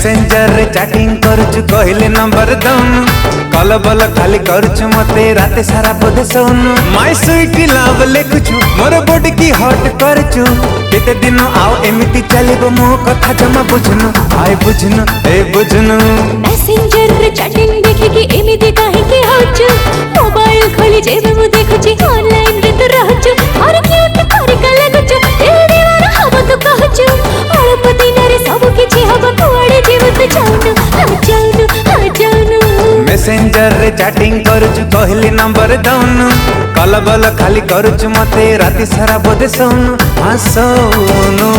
messenger रे chatting करुचु कहले number दउनु कल बल खाली करुचु मते राते सारा बोधे सोनु माय स्वीट लव लिखुचु मोर बॉडी की हॉट करचु केते दिन आओ एमिति चलिबो मो कथा जमा बुझनु आय बुझनु ए बुझनु मेसेंजर रे चैटिंग देखि कि एमिति काहे के होचु मोबाइल खोली जेबे मु देखुची ऑनलाइन रे तो रहचु और क्यूट करे का लगुचु दिल दीवाना हम तो कहचु अल्प दिन रे सब किछि हब कोड़े जीवत जाउनु आ जाउनु मेसेंजर रे चैटिंग करुचु कहली नंबर दउनु कल बल खाली करुचु मते राती सारा बोधे सोनु हाँ सोनु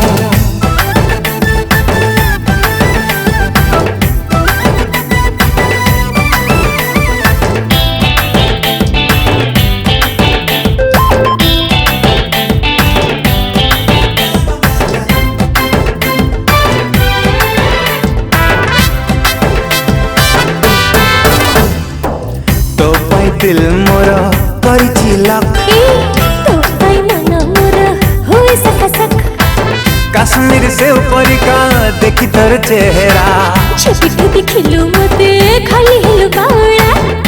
दिल मोर करिछि लक तो पाई मन मोर होए सक सक कश्मीर से ऊपर का देखी तोर चेहरा छुपी छुपी खिलु मते खाली हिलु बावड़ा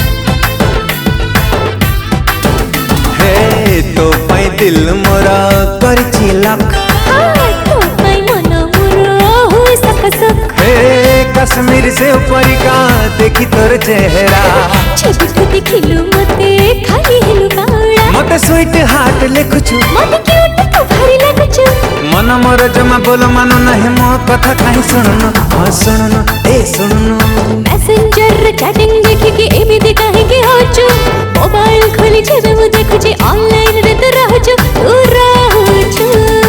हे तो पाई दिल मोर करिछि लक तो पाई मन मोर होए सक सक कश्मीर से ऊपर का देखी तोर चेहरा छुपी छुपी खिलु मते खाली हिलु बावड़ा मते स्वीट हार्ट लिखुछु मते क्यूट तो भारी लगुछु मन मोर जमा बोलो मानो नहीं मो कथा काहे सुननु हाँ सुननु ए सुननु मेसेंजर रे चैटिंग देखि कि एमिति काहे के होचु मोबाइल खोली जेबे मु देखुची ऑनलाइन रे तो रहचु तू रहचु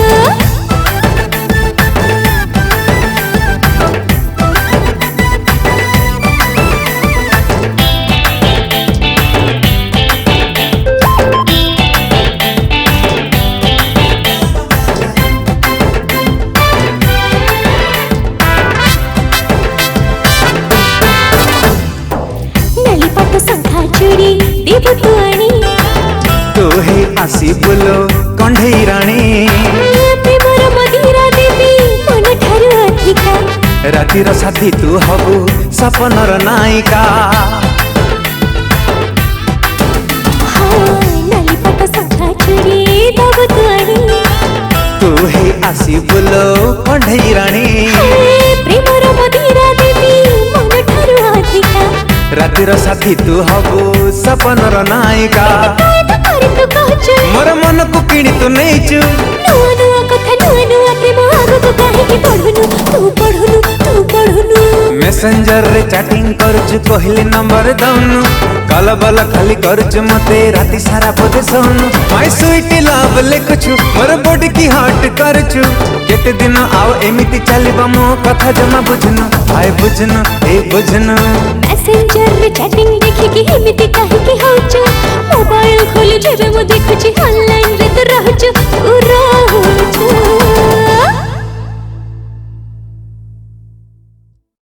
चूड़ी देव तू आनी तू है आसी बोलो कंढई रानी प्रेमर मदिरा देवी मन ठारू अधिका रातिर साथी तू हबु सपनर नायिका नाली पट संखा चूड़ी देव तू आनी तू है आसी बोलो कंढई रानी प्रेमर मदिरा देवी मन ठारू अधिका रातिर साथी तू हबु सपनर नायिका मोर मन को किणी तू नैचु नुआ नुआ कथा नुआ प्रेम आगु काहे कि तू पढ़ुनु मेसेंजर रे चैटिंग करुचु कहले नंबर दउनु कल बल खाली करुचु मते राती सारा बोधे सोनु माय स्वीट लव लिखुचु मोर बॉडी की हॉट करचु केते दिन आओ एमिति चलिबा मो कथा जमा बुझनु आय बुझनु ए बुझनु मेसेंजर रे चैटिंग देखि कि एमिति काहे कि होचु मोबाइल खोली जेबे मु देखुची